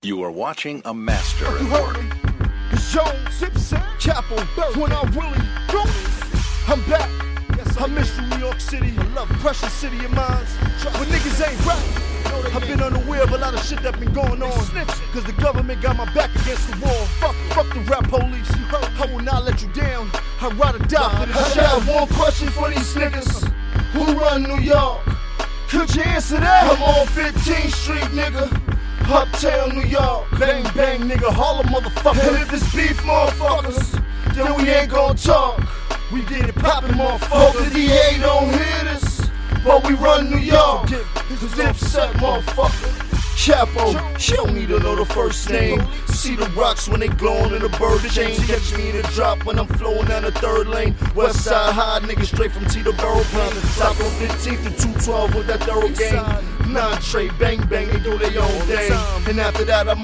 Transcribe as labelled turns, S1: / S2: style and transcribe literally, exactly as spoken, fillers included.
S1: You are watching a master
S2: You
S1: at
S2: heard
S1: work.
S2: me. It's Jones, Simpson, Capo, when I really do this. I'm back. I miss you, New York City. I love precious city of mine. But niggas ain't right. I've been unaware of a lot of shit that been going on. Cause the government got my back against the wall. Fuck, fuck the rap police. I will not let you down. I'd rather die for this shit. I got one question for these niggas. Who run New York? Could you answer that? I'm on fifteenth Street, nigga. Uptown, New York. Bang, bang, nigga. Harlem, motherfucker. And if it's beef, motherfuckers, then we ain't gon' talk. We get it poppin', motherfucker. Hope the D A don't hear this, but we run New York. Cause Dipset, motherfucker. Capo, you don't need to know the first name. See the rocks when they glowin' in the bird chain. Catch me in the drop when I'm flowin' down the third lane. West Side High, nigga, straight from Teterboro Plain. Top on fifteenth to two twelve with that thorough game. Nine tray, bang bang, they do their own thing. And after that, I'm